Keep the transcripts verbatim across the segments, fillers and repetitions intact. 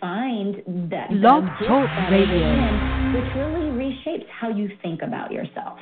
find that Love the gift Talk that is Radio, within, which really reshapes how you think about yourself.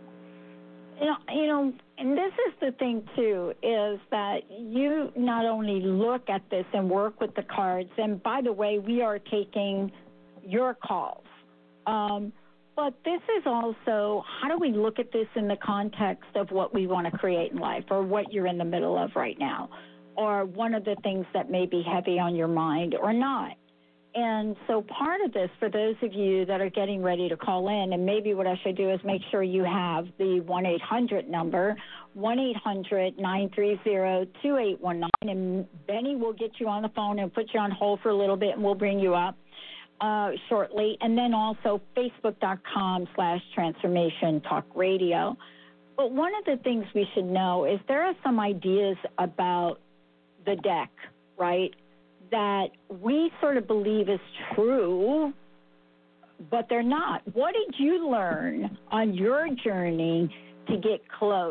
You know, you know, and this is the thing, too, is that you not only look at this and work with the cards, and by the way, we are taking your calls, um, but this is also, how do we look at this in the context of what we want to create in life or what you're in the middle of right now, or one of the things that may be heavy on your mind or not. And so part of this, for those of you that are getting ready to call in, and maybe what I should do is make sure you have the one eight hundred number, one eight hundred nine three zero two eight one nine, and Benny will get you on the phone and put you on hold for a little bit, and we'll bring you up uh, shortly. And then also facebook.com slash transformation talk radio. But one of the things we should know is there are some ideas about the deck, right, that we sort of believe is true, but they're not. What did you learn on your journey to get close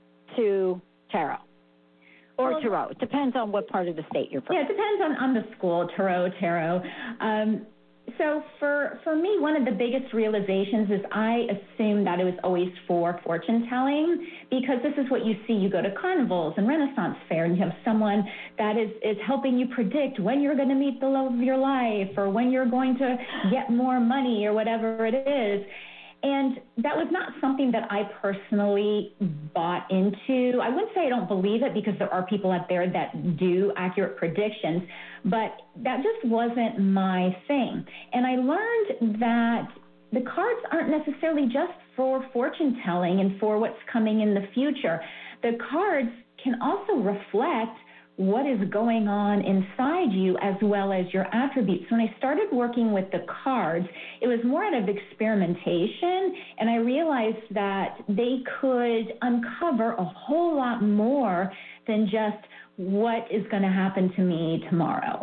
to tarot? Or well, tarot. It depends on what part of the state you're from. Yeah, it depends on, on the school, tarot, tarot. Um, so for, for me, one of the biggest realizations is I assumed that it was always for fortune telling, because this is what you see. You go to carnivals and Renaissance fair, and you have someone that is, is helping you predict when you're going to meet the love of your life or when you're going to get more money or whatever it is. And that was not something that I personally bought into. I wouldn't say I don't believe it, because there are people out there that do accurate predictions, but that just wasn't my thing. And I learned that the cards aren't necessarily just for fortune telling and for what's coming in the future. The cards can also reflect what is going on inside you as well as your attributes. When I started working with the cards, it was more out of experimentation, and I realized that they could uncover a whole lot more than just what is going to happen to me tomorrow.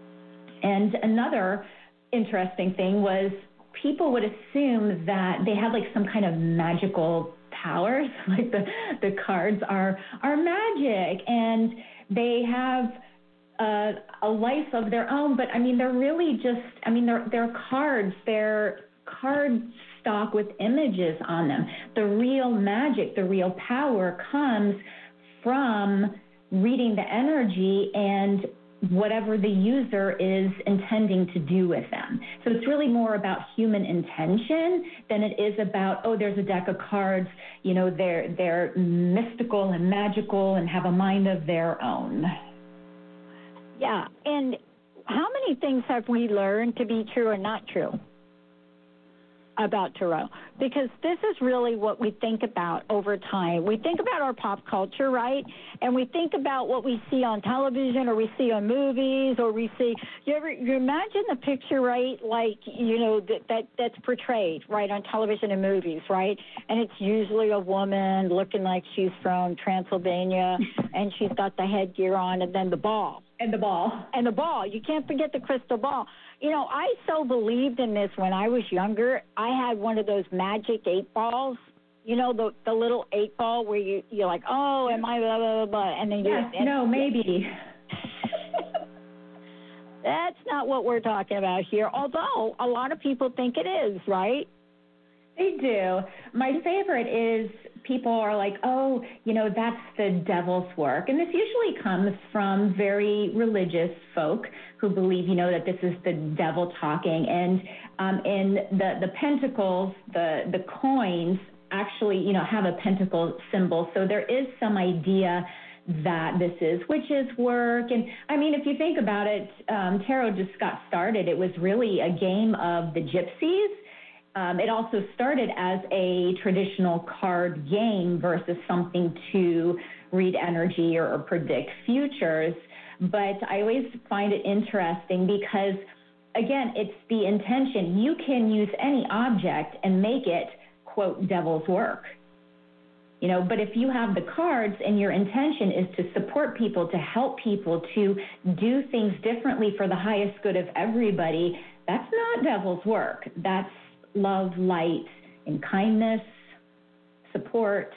And another interesting thing was people would assume that they had like some kind of magical powers, like the, the cards are are magic, and they have uh, a life of their own, but I mean, they're really just, I mean, they're, they're cards, they're card stock with images on them. The real magic, the real power comes from reading the energy and whatever the user is intending to do with them. So it's really more about human intention than it is about, oh, there's a deck of cards, you know, they're they're mystical and magical and have a mind of their own. Yeah, and how many things have we learned to be true or not true about tarot? Because this is really what we think about over time. We think about our pop culture, right? And we think about what we see on television or we see on movies or we see, you ever, you imagine the picture, right? Like, you know, that, that that's portrayed, right, on television and movies, right? And it's usually a woman looking like she's from Transylvania and she's got the headgear on, and then the ball. And the ball. And the ball. You can't forget the crystal ball. You know, I so believed in this when I was younger. I had one of those magic eight balls. You know, the the little eight ball where you, you're like, oh, am I blah, blah, blah, blah. And then you... Yes, no, maybe. That's not what we're talking about here, although a lot of people think it is, right? They do. My favorite is people are like, oh, you know, that's the devil's work. And this usually comes from very religious folk who believe, you know, that this is the devil talking. And um, in the, the pentacles, the, the coins actually, you know, have a pentacle symbol. So there is some idea that this is witches' work. And I mean, if you think about it, um, tarot just got started. It was really a game of the gypsies. Um, it also started as a traditional card game versus something to read energy or, or predict futures. But I always find it interesting because, again, it's the intention. You can use any object and make it, quote, devil's work. You know, but if you have the cards and your intention is to support people, to help people, to do things differently for the highest good of everybody, that's not devil's work. That's love, light, and kindness, support.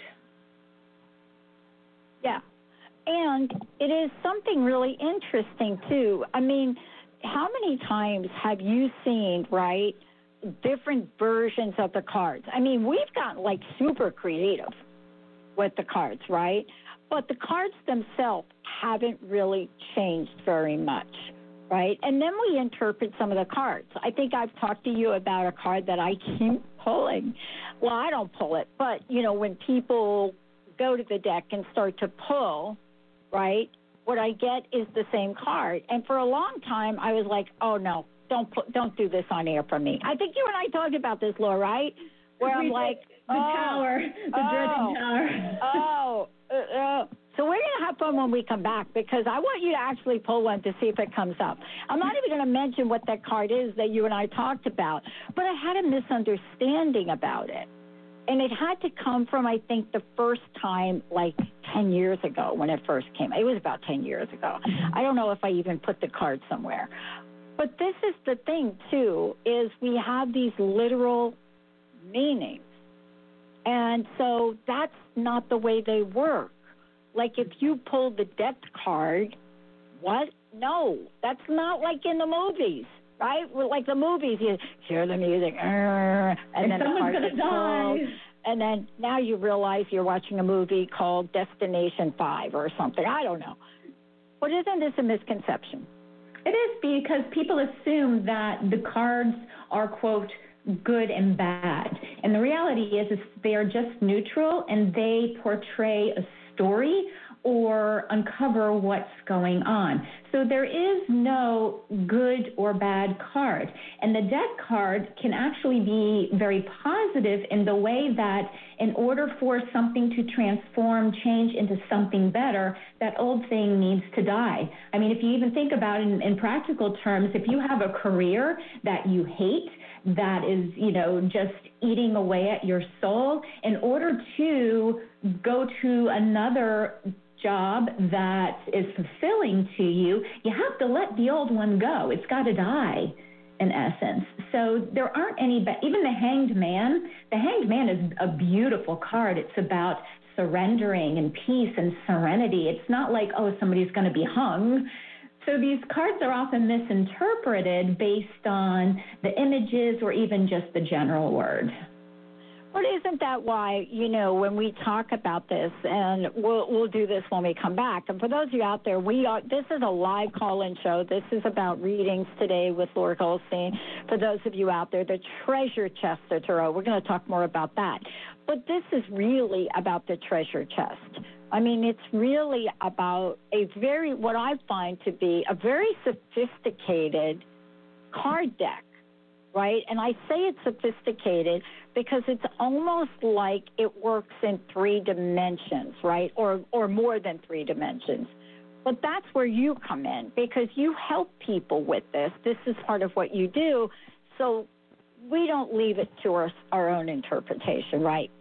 Yeah. And it is something really interesting, too. I mean, how many times have you seen, right, different versions of the cards? I mean, we've gotten like super creative with the cards, right? But the cards themselves haven't really changed very much, right? And then we interpret some of the cards. I think I've talked to you about a card that I keep pulling. Well, I don't pull it, but, you know, when people go to the deck and start to pull, right, what I get is the same card. And for a long time, I was like, oh, no, don't put, don't do this on air for me. I think you and I talked about this, Laura, right? Where I'm like, the oh, tower, the oh, dreaded tower. oh, uh, uh. So we're going to have fun when we come back, because I want you to actually pull one to see if it comes up. I'm not even going to mention what that card is that you and I talked about, but I had a misunderstanding about it. And it had to come from, I think, the first time, like ten years ago when it first came. It was about ten years ago. I don't know if I even put the card somewhere. But this is the thing, too, is we have these literal meanings. And so that's not the way they work. Like if you pull the death card, what? No, that's not like in the movies, right? Like the movies, you hear the music, and, and then the card gets pulled, and then now you realize you're watching a movie called Destination Five or something. I don't know. But isn't this a misconception? It is, because people assume that the cards are, quote, good and bad. And the reality is, is they are just neutral, and they portray a story or uncover what's going on. So there is no good or bad card. And the death card can actually be very positive in the way that in order for something to transform, change into something better, that old thing needs to die. I mean, if you even think about it in, in practical terms, if you have a career that you hate, that is, you know, just eating away at your soul, in order to go to another job that is fulfilling to you, you have to let the old one go. It's got to die, in essence. So there aren't any, but even the Hanged Man, the Hanged Man is a beautiful card. It's about surrendering and peace and serenity. It's not like, oh, somebody's going to be hung. So these cards are often misinterpreted based on the images or even just the general word. But isn't that why, you know, when we talk about this, and we'll we'll do this when we come back. And for those of you out there, we are this is a live call-in show. This is about readings today with Laura Goldstein. For those of you out there, the treasure chest of tarot. We're going to talk more about that. But this is really about the treasure chest. I mean, it's really about a very, what I find to be a very sophisticated card deck, right? And I say it's sophisticated because it's almost like it works in three dimensions, right? Or or more than three dimensions. But that's where you come in, because you help people with this. This is part of what you do. So we don't leave it to our, our own interpretation, right?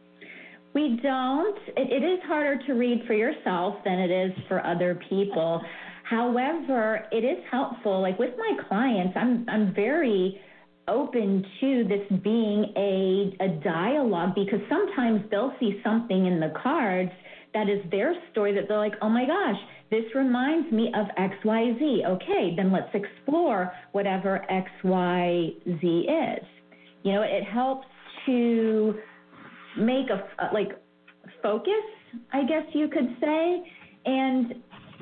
We don't. It, it is harder to read for yourself than it is for other people. However, it is helpful. Like with my clients, I'm I'm very open to this being a, a dialogue, because sometimes they'll see something in the cards that is their story that they're like, oh my gosh, this reminds me of X Y Z. Okay, then let's explore whatever X Y Z is. You know, it helps to make a, like, focus, I guess you could say. And,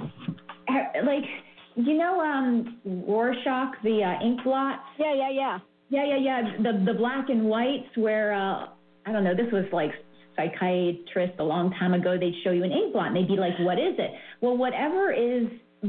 like, you know, um, Rorschach, the uh, ink blot? Yeah, yeah, yeah. Yeah, yeah, yeah, the the black and whites where, uh, I don't know, this was like psychiatrists a long time ago. They'd show you an ink blot, and they'd be like, what is it? Well, whatever is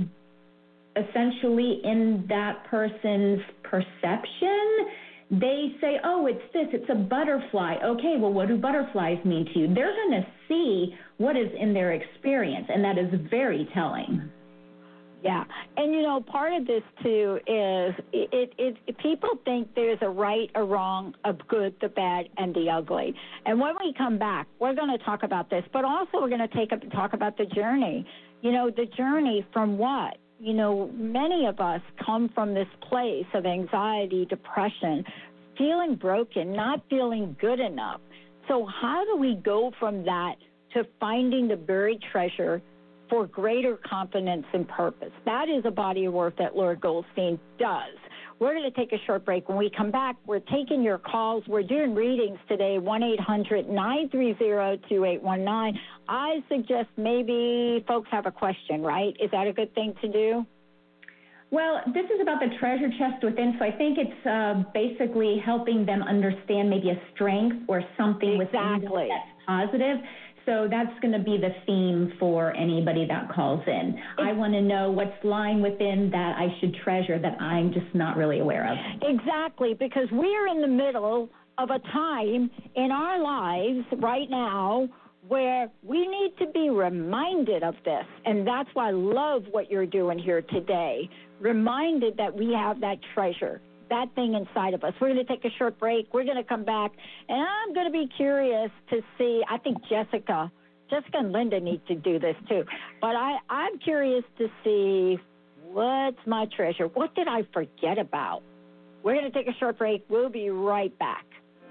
essentially in that person's perception, they say, oh, it's this, it's a butterfly. Okay, well, what do butterflies mean to you? They're going to see what is in their experience, and that is very telling. Yeah, and you know, part of this too is it, it, it. People think there's a right, a wrong, a good, the bad, and the ugly. And when we come back, we're going to talk about this, but also we're going to take up talk about the journey. You know, the journey from what? You know, many of us come from this place of anxiety, depression, feeling broken, not feeling good enough. So how do we go from that to finding the buried treasure for greater confidence and purpose. That is a body of work that Laura Goldstein does. We're going to take a short break. When we come back, we're taking your calls. We're doing readings today, one eight hundred nine three zero two eight one nine. I suggest maybe folks have a question, right? Is that a good thing to do? Well, this is about the treasure chest within, so I think it's uh, basically helping them understand maybe a strength or something exactly. within that's positive. So that's going to be the theme for anybody that calls in. I want to know what's lying within that I should treasure that I'm just not really aware of. Exactly, because we're in the middle of a time in our lives right now where we need to be reminded of this. And that's why I love what you're doing here today. Reminded that we have that treasure, that thing inside of us. We're going to take a short break. We're going to come back, and I'm going to be curious to see. I think Jessica, Jessica and Linda need to do this too. But I, I'm curious to see what's my treasure. What did I forget about? We're going to take a short break. We'll be right back.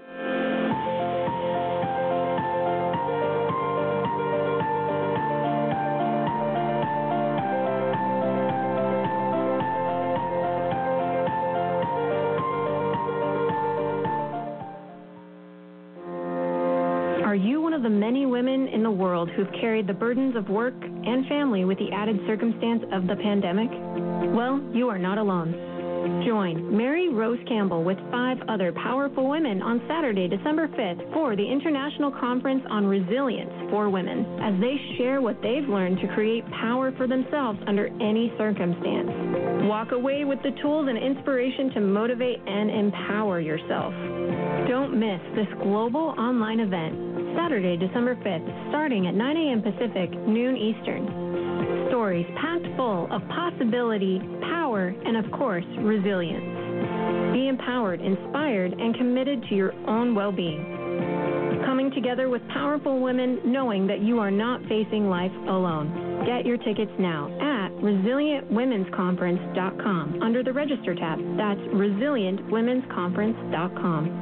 Are you one of the many women in the world who've carried the burdens of work and family with the added circumstance of the pandemic? Well, you are not alone. Join Mary Rose Campbell with five other powerful women on Saturday, December fifth for the International Conference on Resilience for Women as they share what they've learned to create power for themselves under any circumstance. Walk away with the tools and inspiration to motivate and empower yourself. Don't miss this global online event, Saturday, December fifth, starting at nine a.m. Pacific, noon Eastern. Stories packed full of possibility, power, and of course, resilience. Be empowered, inspired, and committed to your own well-being. Coming together with powerful women, knowing that you are not facing life alone. Get your tickets now at resilient women's conference dot com under the Register tab. That's resilient women's conference dot com.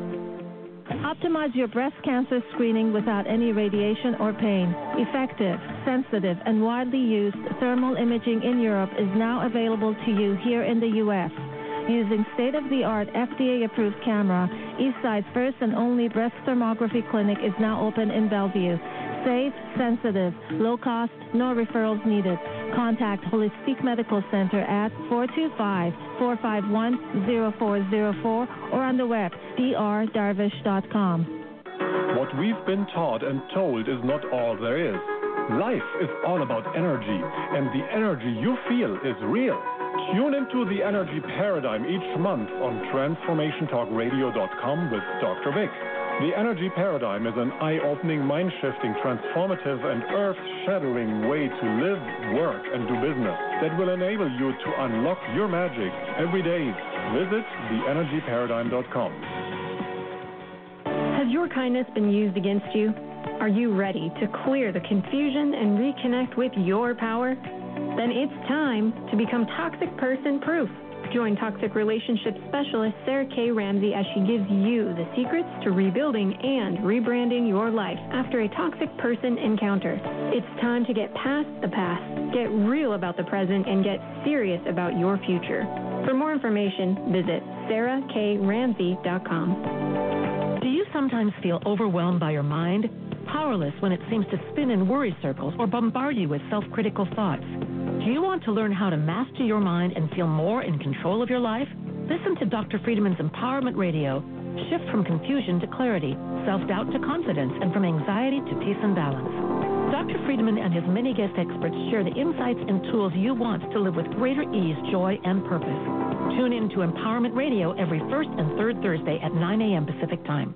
Optimize your breast cancer screening without any radiation or pain. Effective, sensitive, and widely used thermal imaging in Europe is now available to you here in the U S Using state-of-the-art F D A-approved camera, Eastside's first and only breast thermography clinic is now open in Bellevue. Safe, sensitive, low cost, no referrals needed. Contact Holistic Medical Center at four two five, four five one, zero four zero four or on the web, d r darvish dot com. What we've been taught and told is not all there is. Life is all about energy, and the energy you feel is real. Tune into the Energy Paradigm each month on transformation talk radio dot com with Doctor Vic. The Energy Paradigm is an eye-opening, mind-shifting, transformative, and earth-shattering way to live, work, and do business that will enable you to unlock your magic every day. Visit the energy paradigm dot com. Has your kindness been used against you? Are you ready to clear the confusion and reconnect with your power? Then it's time to become toxic person proof. Join toxic relationship specialist Sarah K. Ramsey as she gives you the secrets to rebuilding and rebranding your life after a toxic person encounter. It's time to get past the past, get real about the present, and get serious about your future. For more information, visit sarah k ramsey dot com. Do you sometimes feel overwhelmed by your mind? Powerless when it seems to spin in worry circles or bombard you with self-critical thoughts? Do you want to learn how to master your mind and feel more in control of your life? Listen to Doctor Friedman's Empowerment Radio. Shift from confusion to clarity, self-doubt to confidence, and from anxiety to peace and balance. Doctor Friedman and his many guest experts share the insights and tools you want to live with greater ease, joy, and purpose. Tune in to Empowerment Radio every first and third Thursday at nine a.m. Pacific Time.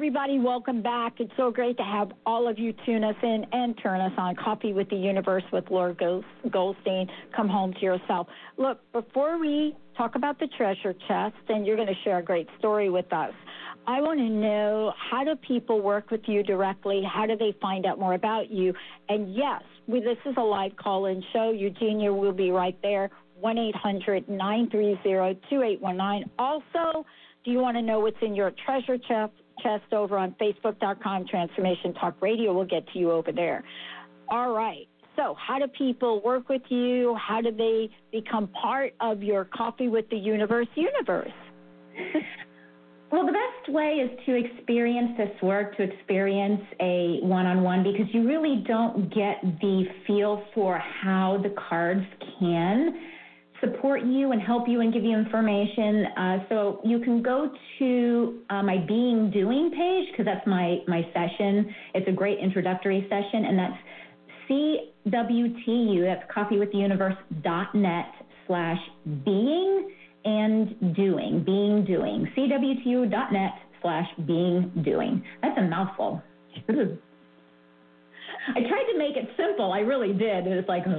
everybody. Welcome back. It's so great to have all of you tune us in and turn us on. Coffee with the Universe with Laura Goldstein. Come home to yourself. Look, before we talk about the treasure chest, and you're going to share a great story with us, I want to know, how do people work with you directly? How do they find out more about you? And yes, we, this is a live call-in show. Eugenia will be right there, one eight hundred nine three zero two eight one nine. Also, do you want to know what's in your treasure chest, chest over on Facebook dot com, Transformation Talk Radio? We'll get to you over there. All right. So how do people work with you? How do they become part of your Coffee with the Universe universe? Well, the best way is to experience this work, to experience a one-on-one, because you really don't get the feel for how the cards can support you and help you and give you information. Uh, so you can go to uh, my Being Doing page, because that's my, my session. It's a great introductory session, and that's C W T U, that's coffeewiththeuniverse.net slash being and doing, being doing, C W T U dot net slash being doing. That's a mouthful. I tried to make it simple. I really did. It's like,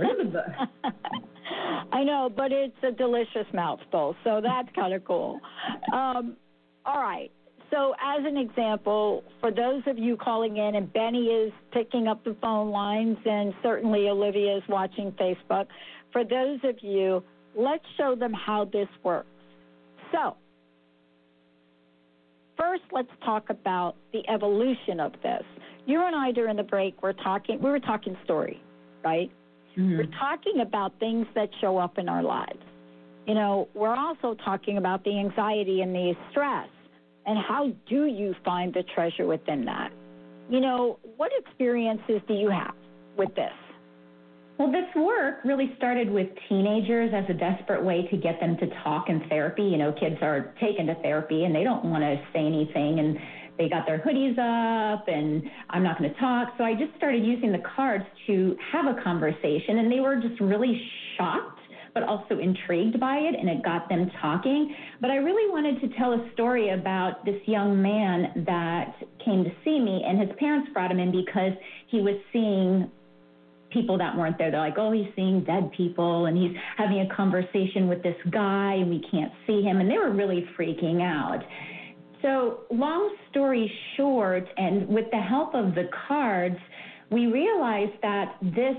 I know, but it's a delicious mouthful, so that's kind of cool. Um, all right. So as an example, for those of you calling in, and Benny is picking up the phone lines, and certainly Olivia is watching Facebook, for those of you, let's show them how this works. So first, let's talk about the evolution of this. You and I, during the break, were talking, we were talking story, right? Mm-hmm. We're talking about things that show up in our lives. You know, we're also talking about the anxiety and the stress, and how do you find the treasure within that? You know, what experiences do you have with this? Well, this work really started with teenagers as a desperate way to get them to talk in therapy. You know, kids are taken to therapy and they don't want to say anything, and they got their hoodies up and I'm not going to talk. So I just started using the cards to have a conversation, and they were just really shocked, but also intrigued by it, and it got them talking. But I really wanted to tell a story about this young man that came to see me, and his parents brought him in because he was seeing people that weren't there. They're like, oh, he's seeing dead people, and he's having a conversation with this guy, and we can't see him. And they were really freaking out. So long story short, and with the help of the cards, we realized that this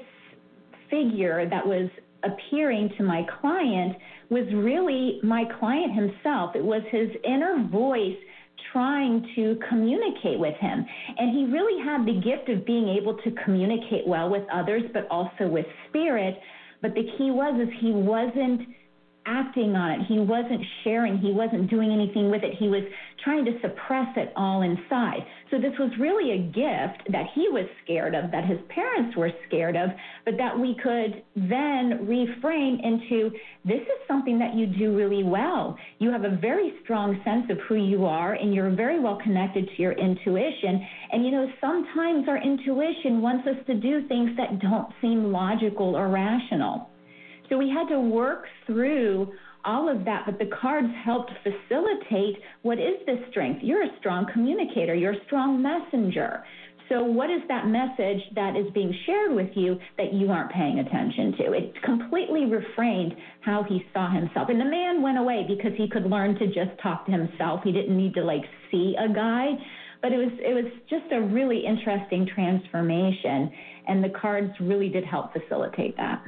figure that was appearing to my client was really my client himself. It was his inner voice trying to communicate with him. And he really had the gift of being able to communicate well with others, but also with spirit. But the key was is he wasn't acting on it. He wasn't sharing. He wasn't doing anything with it. He was trying to suppress it all inside. So this was really a gift that he was scared of, that his parents were scared of, but that we could then reframe into, this is something that you do really well. You have a very strong sense of who you are, and you're very well connected to your intuition. And, you know, sometimes our intuition wants us to do things that don't seem logical or rational. So we had to work through all of that, but the cards helped facilitate, what is this strength? You're a strong communicator. You're a strong messenger. So what is that message that is being shared with you that you aren't paying attention to? It completely reframed how he saw himself. And the man went away because he could learn to just talk to himself. He didn't need to, like, see a guide. But it was it was just a really interesting transformation, and the cards really did help facilitate that.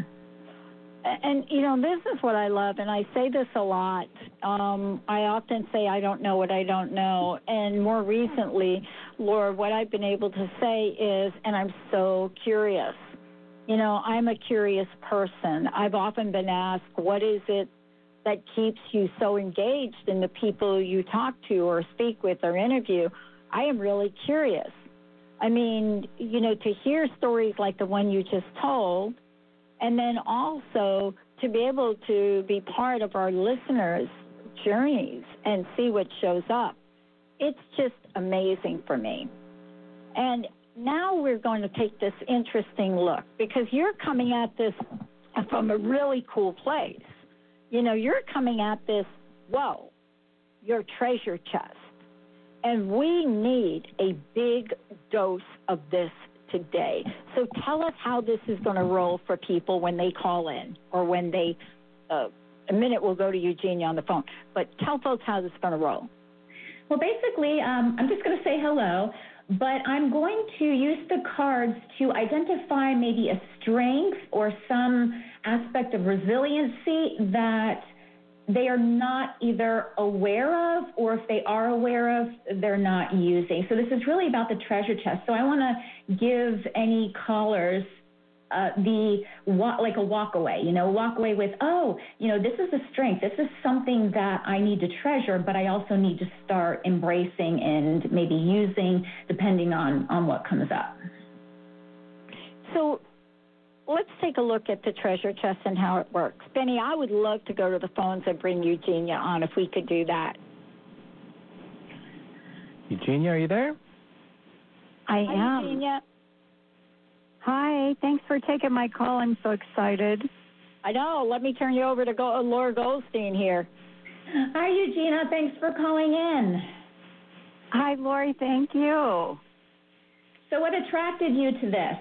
And, you know, this is what I love, and I say this a lot. Um, I often say I don't know what I don't know. And more recently, Laura, what I've been able to say is, and I'm so curious. You know, I'm a curious person. I've often been asked, what is it that keeps you so engaged in the people you talk to or speak with or interview? I am really curious. I mean, you know, to hear stories like the one you just told, and then also to be able to be part of our listeners' journeys and see what shows up. It's just amazing for me. And now we're going to take this interesting look, because you're coming at this from a really cool place. You know, you're coming at this, whoa, your treasure chest. And we need a big dose of this today. So tell us how this is going to roll for people when they call in or when they, uh, a minute we'll go to Eugenia on the phone. But tell folks how this is going to roll. Well, basically, um, I'm just going to say hello, but I'm going to use the cards to identify maybe a strength or some aspect of resiliency that they are not either aware of, or if they are aware of, they're not using. So this is really about the treasure chest. So I want to give any callers uh, the walk, like a walk away, you know, walk away with, oh, you know, this is a strength. This is something that I need to treasure, but I also need to start embracing and maybe using depending on, on what comes up. So let's take a look at the treasure chest and how it works. Benny, I would love to go to the phones and bring Eugenia on if we could do that. Eugenia, are you there? I Hi, am. Eugenia. Hi, thanks for taking my call. I'm so excited. I know. Let me turn you over to Go- Laura Goldstein here. Hi, Eugenia. Thanks for calling in. Hi, Lori. Thank you. So what attracted you to this?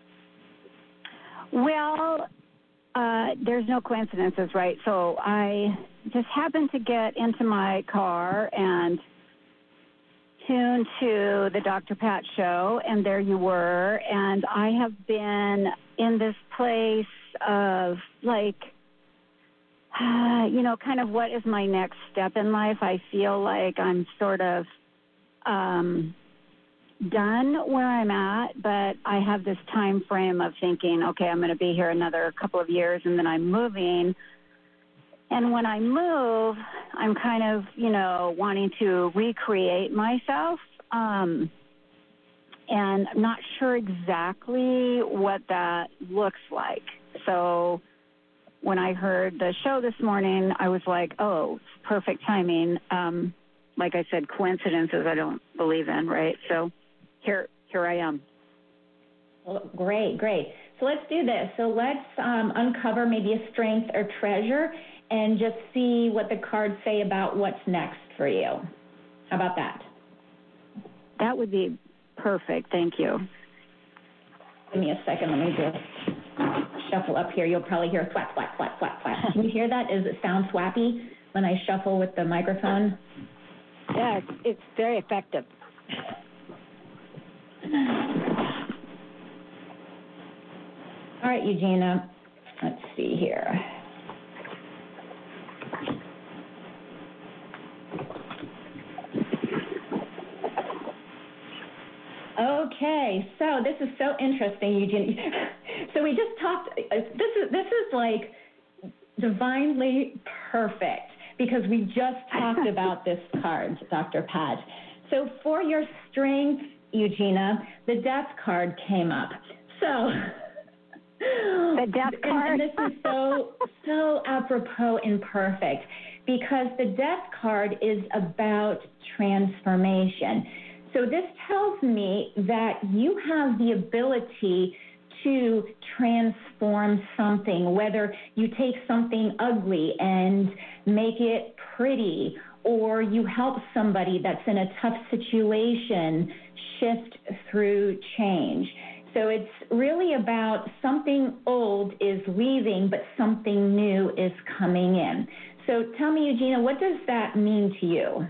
Well, uh, there's no coincidences, right? So I just happened to get into my car and tuned to the Doctor Pat show, and there you were. And I have been in this place of, like, uh, you know, kind of what is my next step in life. I feel like I'm sort of um, done where I'm at, but I have this time frame of thinking, okay, I'm going to be here another couple of years, and then I'm moving. And when I move, I'm kind of, you know, wanting to recreate myself, um, and I'm not sure exactly what that looks like. So when I heard the show this morning, I was like, oh, perfect timing. Um, like I said, coincidences I don't believe in, right? So here, here I am. Well, great, great. So let's do this. So let's um, uncover maybe a strength or treasure and just see what the cards say about what's next for you. How about that? That would be perfect. Thank you. Give me a second. Let me just shuffle up here. You'll probably hear flap, flap, flap, flap, flap. Can you hear that? Does it sound swappy when I shuffle with the microphone? Yeah, it's, it's very effective. All right, Eugenia. Let's see here. Okay, so this is so interesting, Eugenia. So we just talked. This is this is like divinely perfect because we just talked about this card, Doctor Pat. So for your strength, Eugenia, the Death card came up. So the Death card. And, and this is so so apropos and perfect because the Death card is about transformation. So this tells me that you have the ability to transform something, whether you take something ugly and make it pretty, or you help somebody that's in a tough situation shift through change. So it's really about something old is leaving, but something new is coming in. So tell me, Eugenia, what does that mean to you?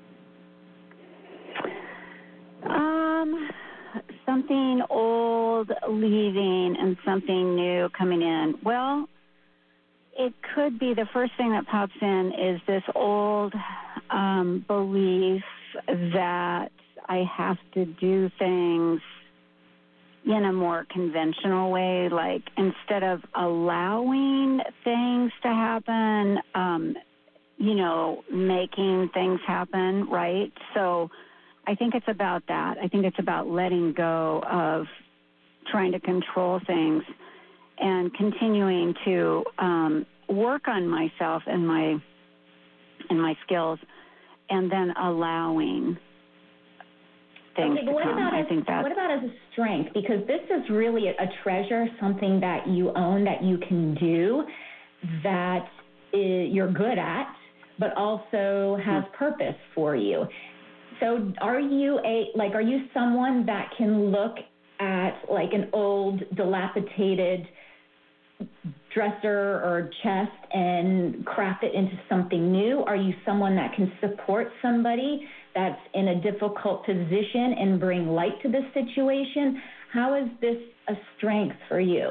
Um, something old leaving and something new coming in. Well, it could be the first thing that pops in is this old um, belief that I have to do things in a more conventional way, like instead of allowing things to happen, um, you know, making things happen, right? So I think it's about that. I think it's about letting go of trying to control things and continuing to um, work on myself and my and my skills, and then allowing things okay, but to what come. About I as, think that's what about as a strength? Because this is really a treasure, something that you own, that you can do, that is, you're good at, but also has purpose for you. So are you a, like, are you someone that can look at like an old dilapidated dresser or chest and craft it into something new? Are you someone that can support somebody that's in a difficult position and bring light to this situation? How is this a strength for you?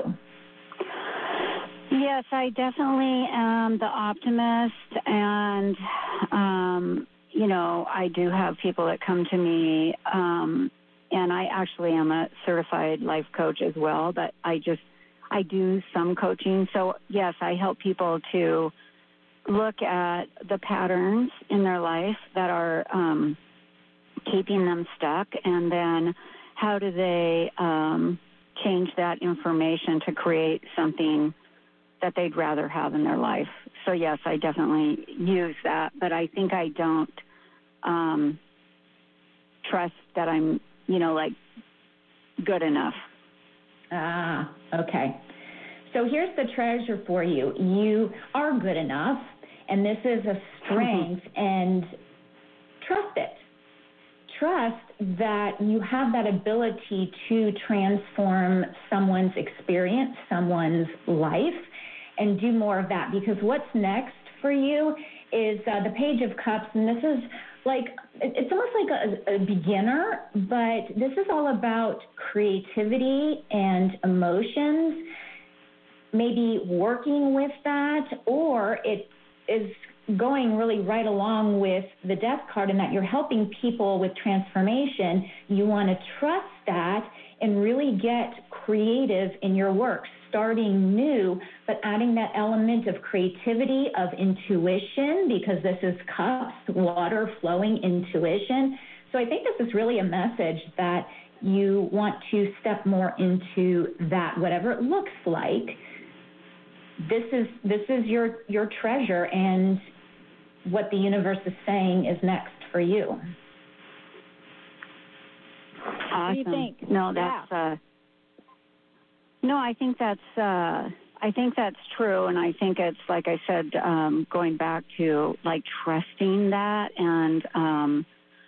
Yes, I definitely am the optimist, and, um, you know, I do have people that come to me, um, and I actually am a certified life coach as well, but I just, I do some coaching. So, yes, I help people to look at the patterns in their life that are um, keeping them stuck, and then how do they um, change that information to create something that they'd rather have in their life. So, yes, I definitely use that, but I think I don't um, trust that I'm, you know, like, good enough. Ah, okay. So here's the treasure for you. You are good enough, and this is a strength, and trust it. Trust that you have that ability to transform someone's experience, someone's life, and do more of that, because what's next for you is uh, the Page of Cups, and this is like, it's almost like a, a beginner, but this is all about creativity and emotions, maybe working with that, or it is going really right along with the Death card, in that you're helping people with transformation. You want to trust that and really get creative in your work, starting new, but adding that element of creativity, of intuition, because this is cups, water flowing intuition. So I think this is really a message that you want to step more into that, whatever it looks like. This is this is your your treasure, and what the universe is saying is next for you. Awesome. What do you think? No, that's yeah. uh, no. I think that's uh, I think that's true, and I think it's, like I said, um, going back to like trusting that, and um,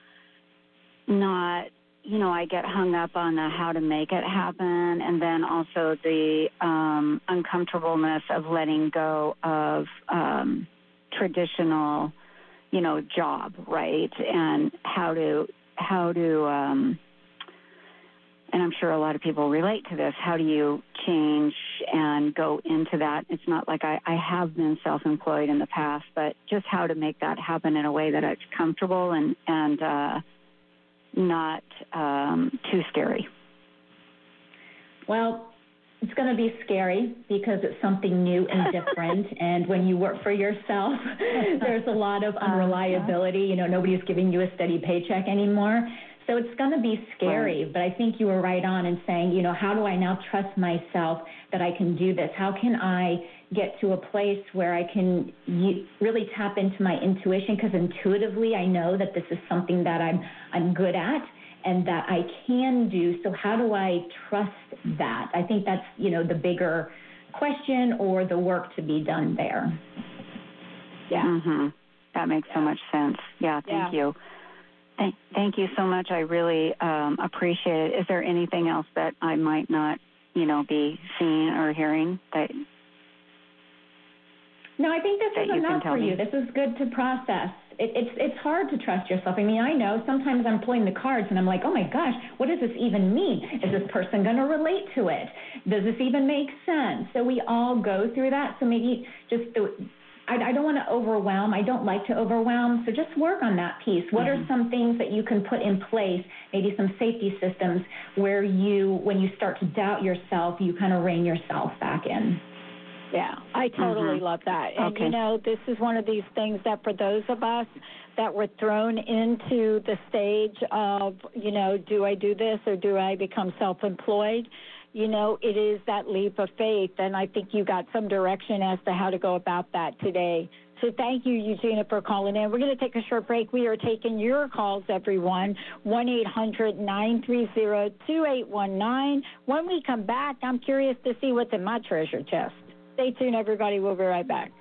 not. You know, I get hung up on the how to make it happen, and then also the um, uncomfortableness of letting go of um, traditional, you know, job, right? And how to, how to, um, and I'm sure a lot of people relate to this, how do you change and go into that? It's not like I, I have been self-employed in the past, but just how to make that happen in a way that it's comfortable and, and, uh, not um, too scary. Well, it's going to be scary because it's something new and different. And when you work for yourself, there's a lot of unreliability. You know, nobody's giving you a steady paycheck anymore. So it's going to be scary. Right. But I think you were right on in saying, you know, how do I now trust myself that I can do this? How can I get to a place where I can really tap into my intuition? Because intuitively, I know that this is something that I'm I'm good at and that I can do. So how do I trust that? I think that's, you know, the bigger question, or the work to be done there. Yeah. Mm-hmm. That makes yeah. so much sense. Yeah, thank yeah. you. Thank, thank you so much. I really um, appreciate it. Is there anything else that I might not, you know, be seeing or hearing that? No, I think this is enough for you. This is good to process. It, it's it's hard to trust yourself. I mean, I know sometimes I'm pulling the cards and I'm like, oh my gosh, what does this even mean? Is this person going to relate to it? Does this even make sense? So we all go through that. So maybe just the, I, I don't want to overwhelm. I don't like to overwhelm. So just work on that piece. What mm-hmm. are some things that you can put in place, maybe some safety systems where you, when you start to doubt yourself, you kind of rein yourself back in? Yeah, I totally mm-hmm. love that. And, okay. you know, this is one of these things that for those of us that were thrown into the stage of, you know, do I do this or do I become self-employed? You know, it is that leap of faith, and I think you got some direction as to how to go about that today. So thank you, Eugenia, for calling in. We're going to take a short break. We are taking your calls, everyone, one eight hundred nine three zero two eight one nine. When we come back, I'm curious to see what's in my treasure chest. Stay tuned, everybody. We'll be right back.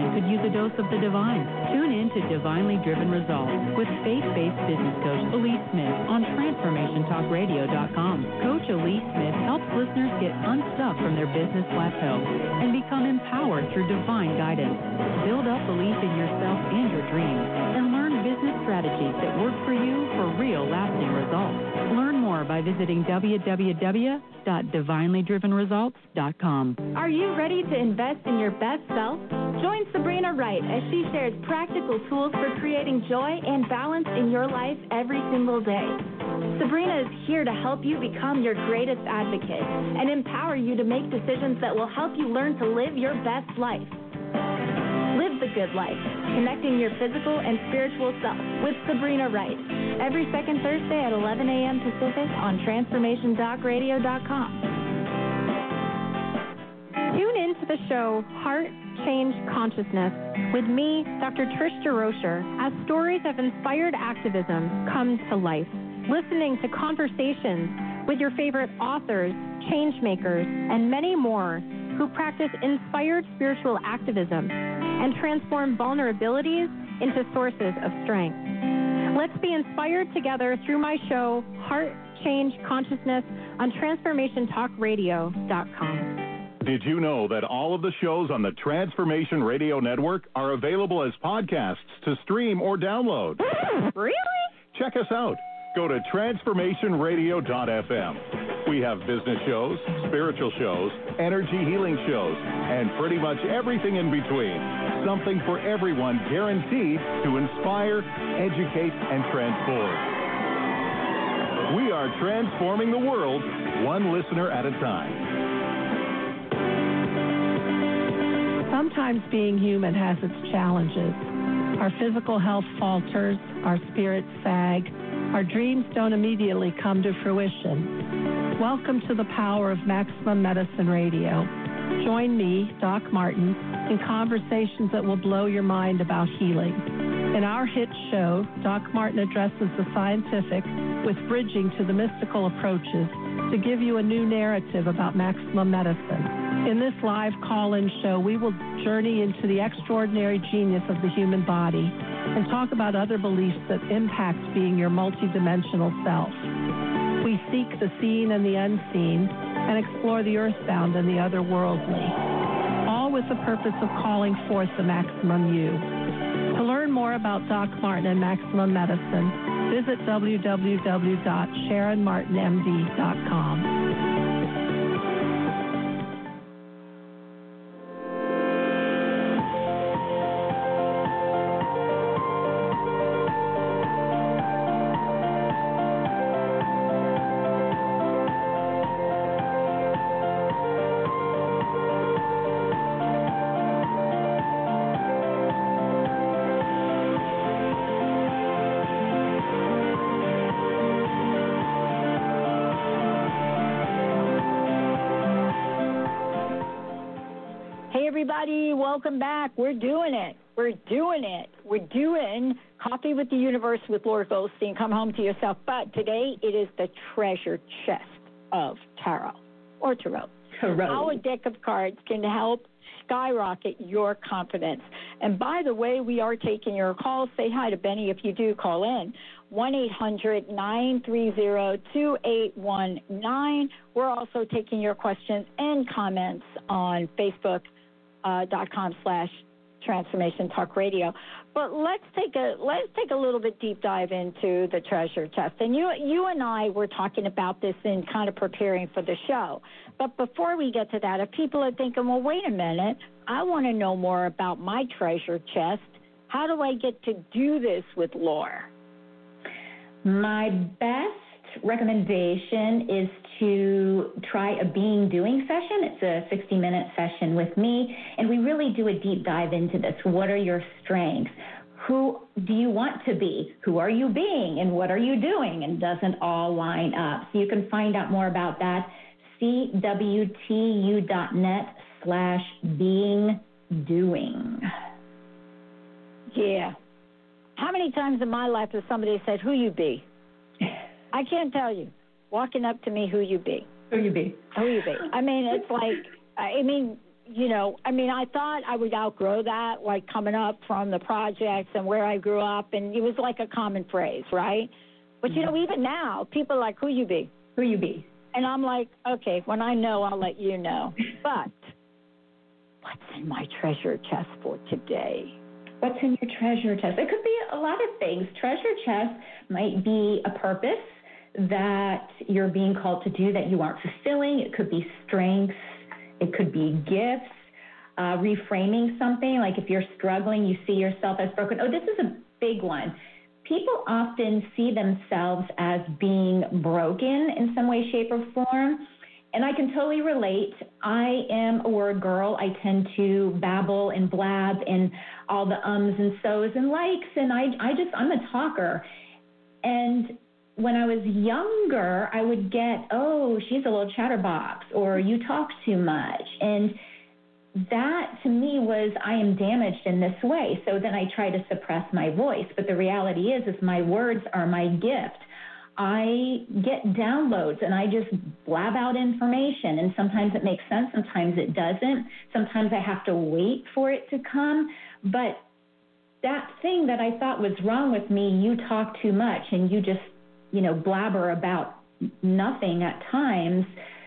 Mastermind could use a dose of the divine. Tune in to Divinely Driven Results with faith-based business coach Elise Smith on transformation talk radio dot com. Coach Elise Smith helps listeners get unstuck from their business plateau and become empowered through divine guidance. Build up belief in yourself and your dreams, and learn business strategies that work for you for real lasting results. Learn more by visiting w w w dot divinely driven results dot com. Are you ready to invest in your best self? Join Sabrina Wright as she shares practical tools for creating joy and balance in your life every single day. Sabrina is here to help you become your greatest advocate and empower you to make decisions that will help you learn to live your best life. Live the good life, connecting your physical and spiritual self with Sabrina Wright. Every second Thursday at eleven a.m. Pacific on transformation talk radio dot com. Tune in to the show Heart Change Consciousness with me, Doctor Trish DeRocher, as stories of inspired activism come to life. Listening to conversations with your favorite authors, change makers, and many more who practice inspired spiritual activism and transform vulnerabilities into sources of strength. Let's be inspired together through my show, Heart Change Consciousness, on transformation talk radio dot com. Did you know that all of the shows on the Transformation Radio Network are available as podcasts to stream or download? Really? Check us out. Go to transformation radio dot f m. We have business shows, spiritual shows, energy healing shows, and pretty much everything in between. Something for everyone, guaranteed to inspire, educate, and transform. We are transforming the world one listener at a time. Sometimes being human has its challenges. Our physical health falters, our spirits sag, our dreams don't immediately come to fruition. Welcome to the power of Maximum Medicine Radio. Join me, Doc Martin, in conversations that will blow your mind about healing. In our hit show, Doc Martin addresses the scientific with bridging to the mystical approaches to give you a new narrative about maximum medicine. In this live call-in show, we will journey into the extraordinary genius of the human body and talk about other beliefs that impact being your multidimensional self. We seek the seen and the unseen and explore the earthbound and the otherworldly, all with the purpose of calling forth the maximum you. To learn more about Doc Martin and Maximum Medicine, visit w w w dot sharon martin m d dot com. Everybody, welcome back. We're doing it. We're doing it. We're doing Coffee with the Universe with Laura Goldstein. Come home to yourself. But today it is the treasure chest of tarot or tarot. Tarot. How a deck of cards can help skyrocket your confidence. And by the way, we are taking your calls. Say hi to Benny if you do call in. one eight hundred nine three zero two eight one nine. We're also taking your questions and comments on Facebook. Uh, dot com slash Transformation Talk Radio. But let's take a let's take a little bit deep dive into the treasure chest. And you you and I were talking about this in kind of preparing for the show. But before we get to that, if people are thinking, well, wait a minute, I want to know more about my treasure chest. How do I get to do this with Laura? My best recommendation is to try a being doing session. It's a sixty minute session with me, and we really do a deep dive into this. What are your strengths? Who do you want to be? Who are you being? And what are you doing? And doesn't all line up. So you can find out more about that. C W T U dot net slash being doing. Yeah. How many times in my life has somebody said, who you be? I can't tell you. Walking up to me, who you be. Who you be. Who you be. I mean, it's like, I mean, you know, I mean, I thought I would outgrow that, like coming up from the projects and where I grew up, and it was like a common phrase, right? But, you know, even now, people are like, who you be? Who you be? And I'm like, okay, when I know, I'll let you know. But what's in my treasure chest for today? What's in your treasure chest? It could be a lot of things. Treasure chest might be a purpose that you're being called to do that you aren't fulfilling. It could be strengths. It could be gifts. Uh, reframing something, like if you're struggling, you see yourself as broken. Oh, this is a big one. People often see themselves as being broken in some way, shape, or form. And I can totally relate. I am a word girl. I tend to babble and blab and all the ums and so's and likes. And I, I just, I'm a talker. And when I was younger, I would get, oh, she's a little chatterbox, or you talk too much. And that to me was, I am damaged in this way. So then I try to suppress my voice. But the reality is, is my words are my gift. I get downloads and I just blab out information, and sometimes it makes sense, sometimes it doesn't. Sometimes I have to wait for it to come. But that thing that I thought was wrong with me, you talk too much and you just, you know, blabber about nothing at times,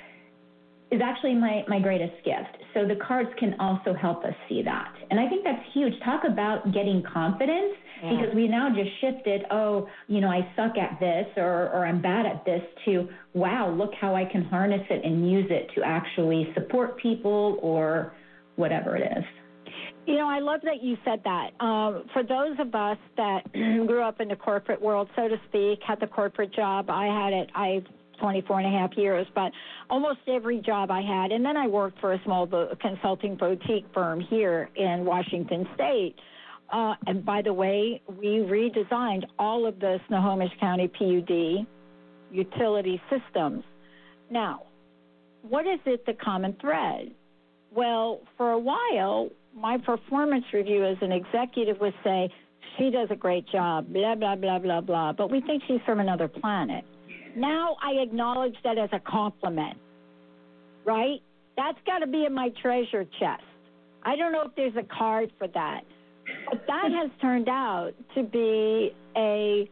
is actually my, my greatest gift. So the cards can also help us see that. And I think that's huge. Talk about getting confidence, yeah. Because we now just shifted, oh, you know, I suck at this, or, or I'm bad at this, to, wow, look how I can harness it and use it to actually support people or whatever it is. You know, I love that you said that. Um, for those of us that grew up in the corporate world, so to speak, had the corporate job, I had it, I twenty-four and a half years, but almost every job I had, and then I worked for a small bo- consulting boutique firm here in Washington State. Uh, and by the way, we redesigned all of the Snohomish County P U D utility systems. Now, what is it, the common thread? Well, for a while, my performance review as an executive would say, she does a great job, blah, blah, blah, blah, blah, but we think she's from another planet. Now I acknowledge that as a compliment, right? That's got to be in my treasure chest. I don't know if there's a card for that, but that has turned out to be a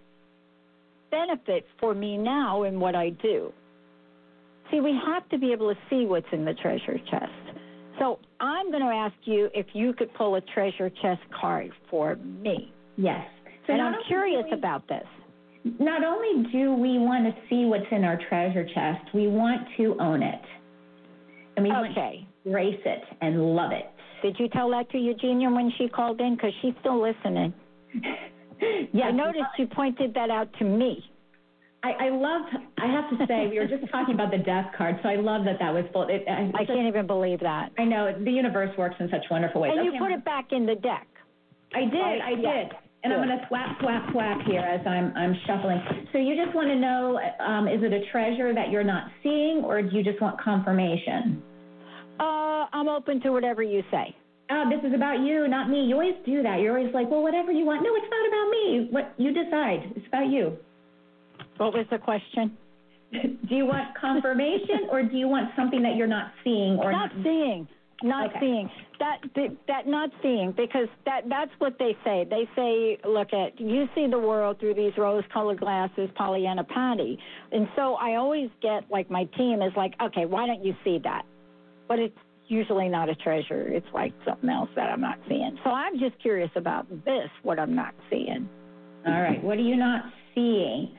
benefit for me now in what I do. See, we have to be able to see what's in the treasure chest. So I'm going to ask you if you could pull a treasure chest card for me. Yes. So and I'm curious we, about this. Not only do we want to see what's in our treasure chest, we want to own it. And we okay. want to embrace it and love it. Did you tell that to Eugenia when she called in? Because she's still listening. Yes. I noticed you pointed that out to me. I, I love, I have to say, we were just talking about the death card, so I love that that was full. It, I, I can't even believe that. I know. The universe works in such wonderful ways. And okay, you put it back in the deck. I did, right? I yeah. did. And Good. I'm going to thwack, thwack, thwack here as I'm I'm shuffling. So you just want to know, um, is it a treasure that you're not seeing, or do you just want confirmation? Uh, I'm open to whatever you say. Oh, this is about you, not me. You always do that. You're always like, well, whatever you want. No, it's not about me. What you decide. It's about you. What was the question? Do you want confirmation, or do you want something that you're not seeing or not, not seeing? Not okay. seeing. That that not seeing, because that that's what they say. They say, look at, you see the world through these rose-colored glasses, Pollyanna Patty. And so I always get, like, my team is like, okay, why don't you see that? But it's usually not a treasure. It's like something else that I'm not seeing. So I'm just curious about this, what I'm not seeing. All right. What are you not seeing?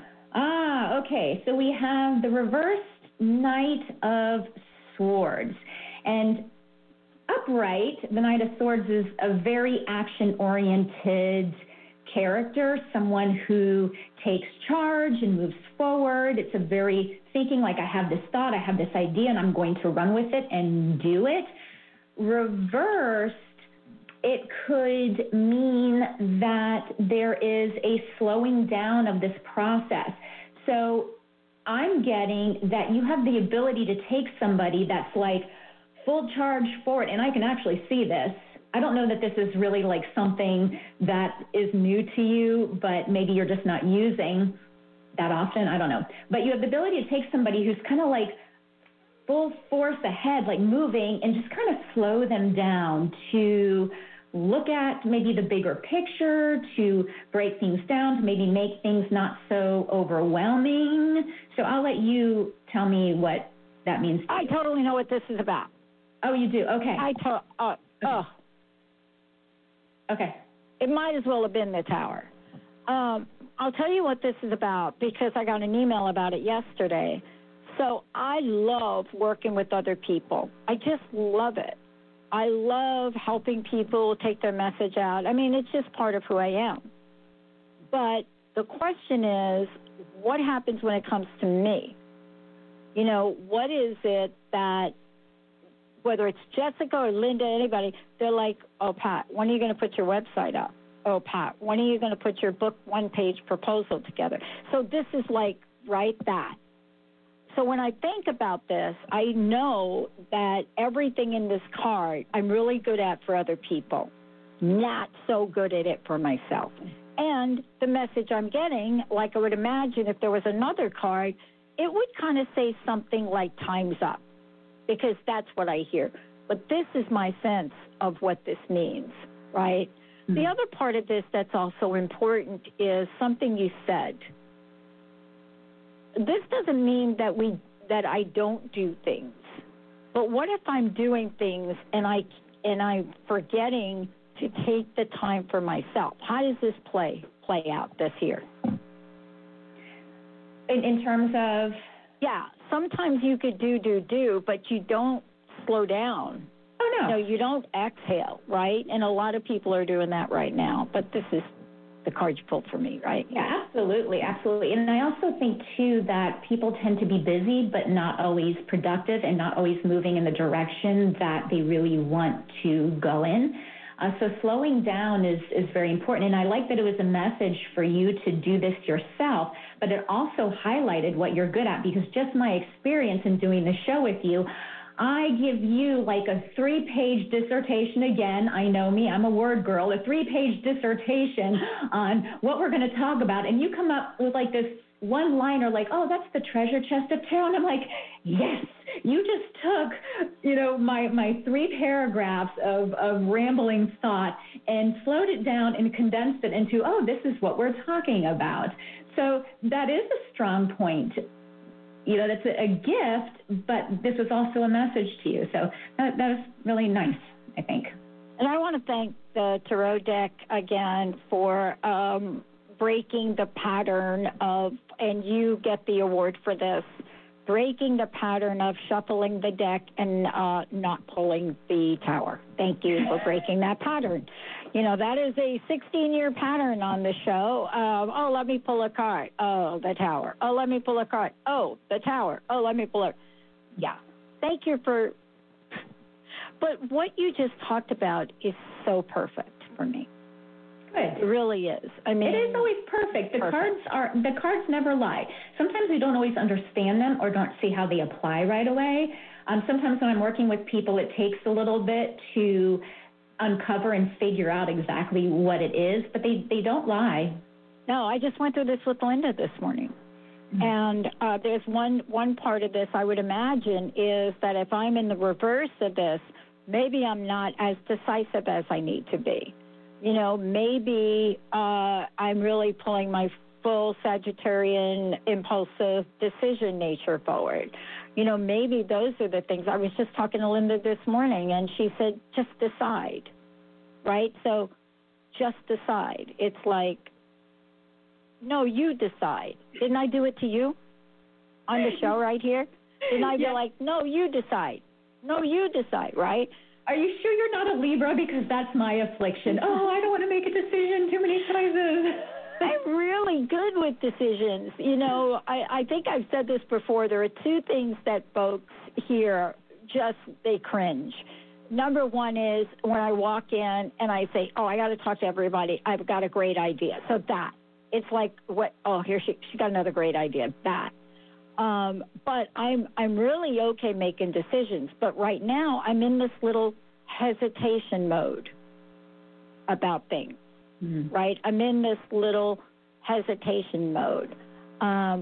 Ah, okay. So we have the reversed Knight of Swords. And upright, the Knight of Swords is a very action-oriented character, someone who takes charge and moves forward. It's a very thinking, like, I have this thought, I have this idea, and I'm going to run with it and do it. Reversed, it could mean that there is a slowing down of this process. So I'm getting that you have the ability to take somebody that's like full charge forward, and I can actually see this. I don't know that this is really like something that is new to you, but maybe you're just not using that often. I don't know. But you have the ability to take somebody who's kind of like full force ahead, like moving, and just kind of slow them down to look at maybe the bigger picture, to break things down, to maybe make things not so overwhelming. So I'll let you tell me what that means to I you. totally know what this is about. Oh, you do? Okay. I to- uh, okay. Oh. Okay. It might as well have been the tower. Um, I'll tell you what this is about because I got an email about it yesterday. So I love working with other people. I just love it. I love helping people take their message out. I mean, it's just part of who I am. But the question is, what happens when it comes to me? You know, what is it that, whether it's Jessica or Linda, anybody, they're like, oh, Pat, when are you going to put your website up? Oh, Pat, when are you going to put your book one-page proposal together? So this is like, right, that. So when I think about this, I know that everything in this card I'm really good at for other people, not so good at it for myself. And the message I'm getting, like I would imagine if there was another card, it would kind of say something like time's up, because that's what I hear. But this is my sense of what this means, right? Mm-hmm. The other part of this that's also important is something you said. This doesn't mean that we that I don't do things, but what if I'm doing things and I and I'm forgetting to take the time for myself? How does this play play out this year? In, in terms of, yeah, sometimes you could do do do, but you don't slow down. Oh no, no, you don't exhale, right? And a lot of people are doing that right now. But this is the card you pulled for me, right? Yeah, absolutely, absolutely. And I also think, too, that people tend to be busy but not always productive and not always moving in the direction that they really want to go in. Uh, so slowing down is, is very important. And I like that it was a message for you to do this yourself, but it also highlighted what you're good at, because just my experience in doing the show with you, I give you like a three-page dissertation. Again, I know me, I'm a word girl, a three-page dissertation on what we're going to talk about. And you come up with like this one-liner like, oh, that's the treasure chest of tarot. And I'm like, yes, you just took, you know, my, my three paragraphs of, of rambling thought and slowed it down and condensed it into, oh, this is what we're talking about. So that is a strong point. You know, that's a, a gift, but this was also a message to you. So that, that was really nice, I think. And I want to thank the Tarot deck again for um, breaking the pattern of, and you get the award for this, breaking the pattern of shuffling the deck and uh, not pulling the tower. Thank you for breaking that pattern. You know, that is a sixteen-year pattern on the show. Um, oh, let me pull a card. Oh, the tower. Oh, let me pull a card. Oh, the tower. Oh, let me pull a... Yeah. Thank you for... But what you just talked about is so perfect for me. Good. It really is. I mean, it is always perfect. The perfect. cards are the cards never lie. Sometimes we don't always understand them or don't see how they apply right away. Um, sometimes when I'm working with people, it takes a little bit to uncover and figure out exactly what it is, but they, they don't lie. No, I just went through this with Linda this morning. Mm-hmm. And uh, there's one, one part of this I would imagine is that if I'm in the reverse of this, maybe I'm not as decisive as I need to be. You know, maybe uh, I'm really pulling my full Sagittarian impulsive decision nature forward. You know, maybe those are the things. I was just talking to Linda this morning, and she said, just decide, right? So just decide. It's like, no, you decide. Didn't I do it to you on the show right here? Didn't I be yeah. like, no, you decide. No, you decide, right? Are you sure you're not a Libra? Because that's my affliction. Oh, I don't want to make a decision too many choices. I'm really good with decisions. You know, I, I think I've said this before. There are two things that folks hear, just they cringe. Number one is when I walk in and I say, oh, I got to talk to everybody. I've got a great idea. So that. It's like, what? Oh, here she, she got another great idea. That. Um, but I'm I'm really okay making decisions. But right now I'm in this little hesitation mode about things, mm-hmm. right? I'm in this little hesitation mode. Um,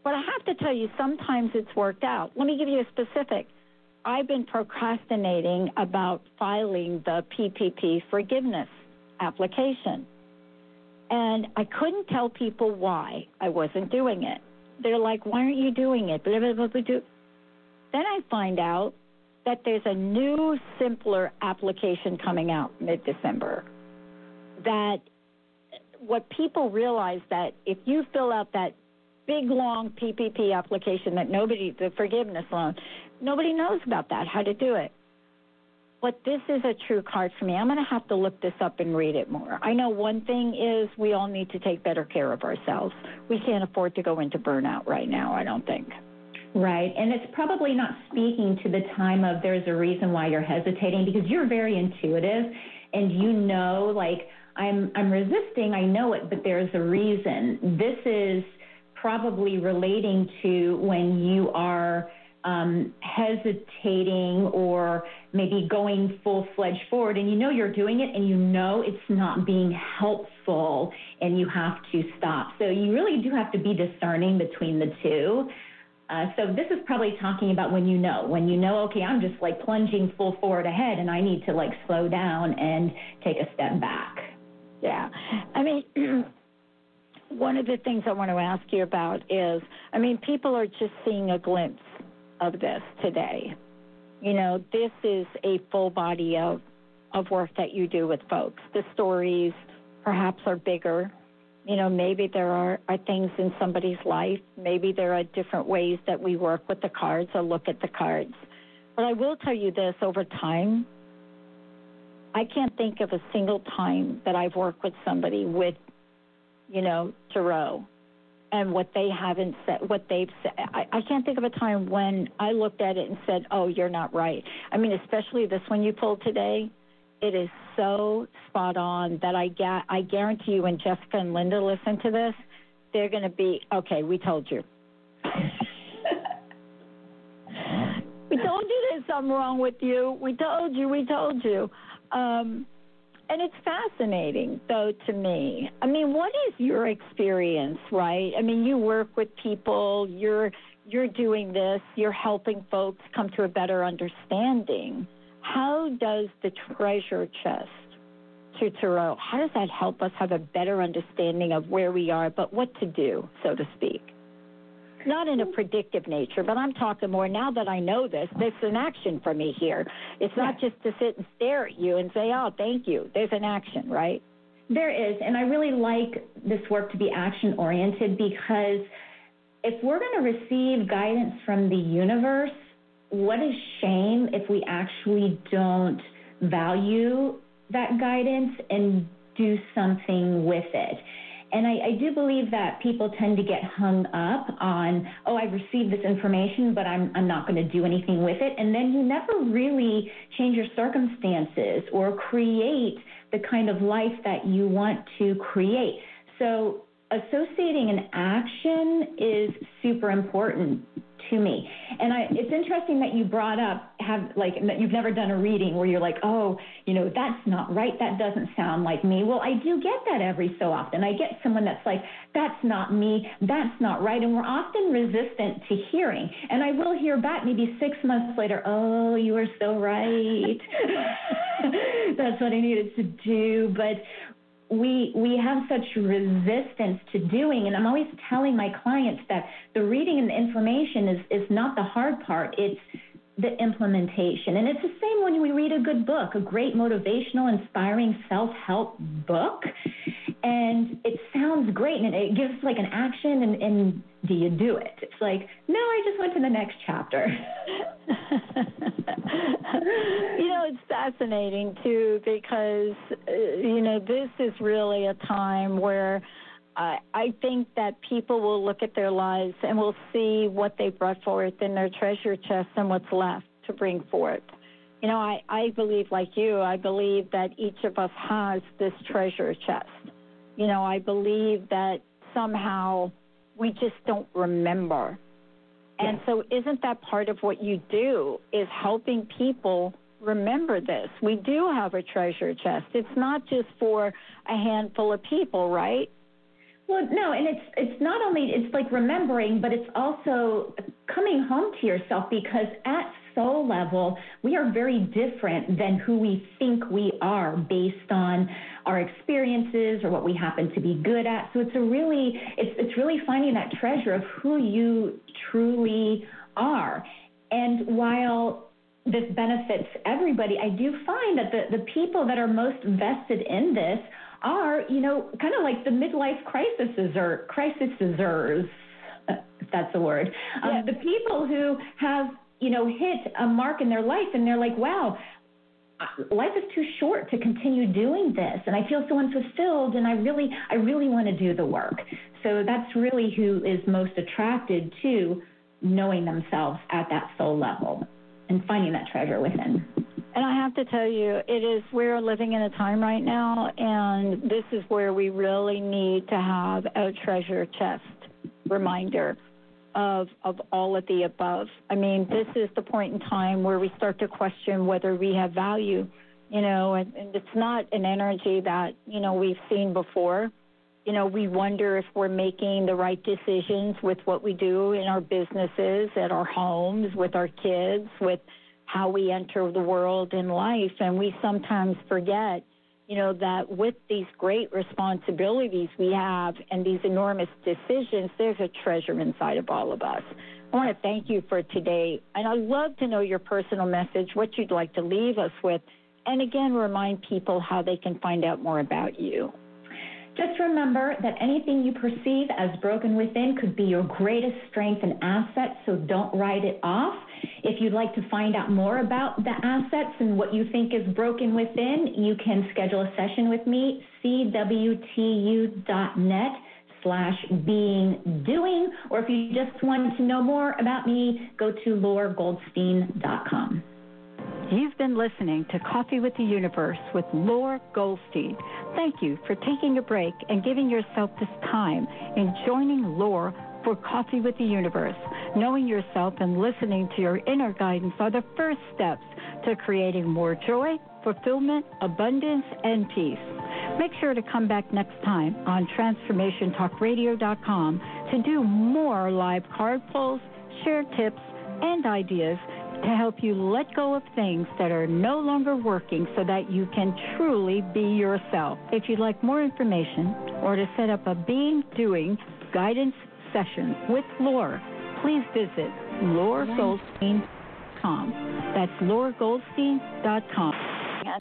But I have to tell you, sometimes it's worked out. Let me give you a specific. I've been procrastinating about filing the P P P forgiveness application. And I couldn't tell people why I wasn't doing it. They're like, why aren't you doing it? Blah, blah, blah, blah, blah. Then I find out that there's a new, simpler application coming out mid-December. That what people realize that if you fill out that big, long P P P application that nobody, the forgiveness loan, nobody knows about that, how to do it. But this is a true card for me. I'm going to have to look this up and read it more. I know one thing is we all need to take better care of ourselves. We can't afford to go into burnout right now, I don't think. Right, and it's probably not speaking to the time of there's a reason why you're hesitating, because you're very intuitive and you know, like, I'm I'm resisting, I know it, but there's a reason. This is probably relating to when you are um, hesitating or maybe going full-fledged forward, and you know you're doing it and you know it's not being helpful and you have to stop. So you really do have to be discerning between the two. Uh, so this is probably talking about when you know, when you know, okay, I'm just like plunging full forward ahead and I need to like slow down and take a step back. Yeah. I mean, one of the things I want to ask you about is, I mean, people are just seeing a glimpse of this today. You know, this is a full body of, of work that you do with folks. The stories perhaps are bigger. You know, maybe there are, are things in somebody's life. Maybe there are different ways that we work with the cards or look at the cards. But I will tell you this, over time, I can't think of a single time that I've worked with somebody with, you know, tarot and what they haven't said, what they've said. I, I can't think of a time when I looked at it and said, oh, you're not right. I mean, especially this one you pulled today. It is so spot on that I, ga- I guarantee you when Jessica and Linda listen to this, they're going to be, okay, we told you. We told you there's something wrong with you. We told you, we told you. Um, and it's fascinating, though, to me. I mean, what is your experience, right? I mean, you work with people, you're you're doing this, you're helping folks come to a better understanding. How does the treasure chest to tarot, how does that help us have a better understanding of where we are, but what to do, so to speak? Not in a predictive nature, but I'm talking more now that I know this, there's an action for me here. It's not just to sit and stare at you and say, oh, thank you. There's an action, right? There is, and I really like this work to be action-oriented, because if we're going to receive guidance from the universe, what a shame if we actually don't value that guidance and do something with it. And I, I do believe that people tend to get hung up on, oh, I've received this information, but I'm, I'm not going to do anything with it. And then you never really change your circumstances or create the kind of life that you want to create. So associating an action is super important to me. And I, it's interesting that you brought up, have like, that you've never done a reading where you're like, oh, you know, that's not right. That doesn't sound like me. Well, I do get that every so often. I get someone that's like, that's not me. That's not right. And we're often resistant to hearing. And I will hear back maybe six months later, oh, you were so right. That's what I needed to do. But we we have such resistance to doing, and I'm always telling my clients that the reading and the information is, is not the hard part, it's the implementation. And it's the same when we read a good book, a great motivational, inspiring self-help book, and it sounds great, and it gives like an action, and, and do you do it? It's like, no, I just went to the next chapter. You know, it's fascinating, too, because, uh, you know, this is really a time where I, I think that people will look at their lives and will see what they brought forth in their treasure chest and what's left to bring forth. You know, I, I believe, like you, I believe that each of us has this treasure chest. You know, I believe that somehow we just don't remember. And so isn't that part of what you do, is helping people remember this? We do have a treasure chest. It's not just for a handful of people, right? Well, no, and it's it's not only, it's like remembering, but it's also coming home to yourself, because at soul level, we are very different than who we think we are based on our experiences or what we happen to be good at. So it's a really, it's it's really finding that treasure of who you truly are. And while this benefits everybody, I do find that the, the people that are most vested in this are, you know, kind of like the midlife crises or crisisers, if that's a word. Um, yeah. The people who have, you know, hit a mark in their life and they're like, wow, life is too short to continue doing this, and I feel so unfulfilled, and I really, I really want to do the work. So that's really who is most attracted to knowing themselves at that soul level and finding that treasure within. And I have to tell you, it is, we're living in a time right now, and this is where we really need to have a treasure chest reminder of of all of the above. I mean, this is the point in time where we start to question whether we have value, you know, and, and it's not an energy that, you know, we've seen before. You know, we wonder if we're making the right decisions with what we do in our businesses, at our homes, with our kids, with how we enter the world in life. And we sometimes forget, you know, that with these great responsibilities we have and these enormous decisions, there's a treasure inside of all of us. I want to thank you for today. And I'd love to know your personal message, what you'd like to leave us with. And again, remind people how they can find out more about you. Just remember that anything you perceive as broken within could be your greatest strength and asset, so don't write it off. If you'd like to find out more about the assets and what you think is broken within, you can schedule a session with me, c w t u dot net slash being doing, or if you just want to know more about me, go to laura goldstein dot com. You've been listening to Coffee with the Universe with Laura Goldstein. Thank you for taking a break and giving yourself this time and joining Laura for Coffee with the Universe. Knowing yourself and listening to your inner guidance are the first steps to creating more joy, fulfillment, abundance, and peace. Make sure to come back next time on transformation talk radio dot com to do more live card pulls, share tips, and ideas to help you let go of things that are no longer working so that you can truly be yourself. If you'd like more information or to set up a being doing guidance session with Laura, please visit laura goldstein dot com. That's laura goldstein dot com.